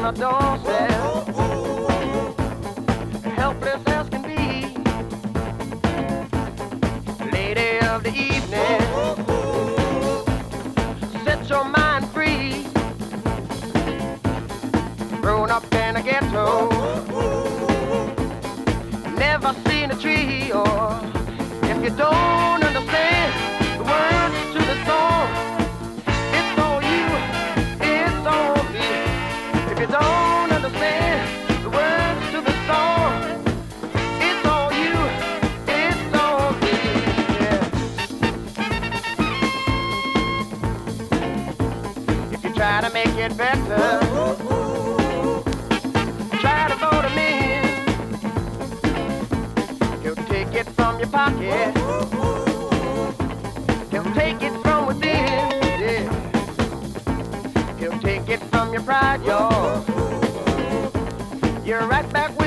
on a doorstep, helpless as can be, lady of the evening, set your mind free, grown up in a ghetto, never seen a tree, or if you don't understand the words to the song, it's on you, it's on me. If you don't understand the words to the song, it's on you, it's on me. Yeah. If you try to make it better, try to vote him in. He'll take it from your pocket. He'll take it from within. Yeah. He'll take it from your pride, y'all. You're right back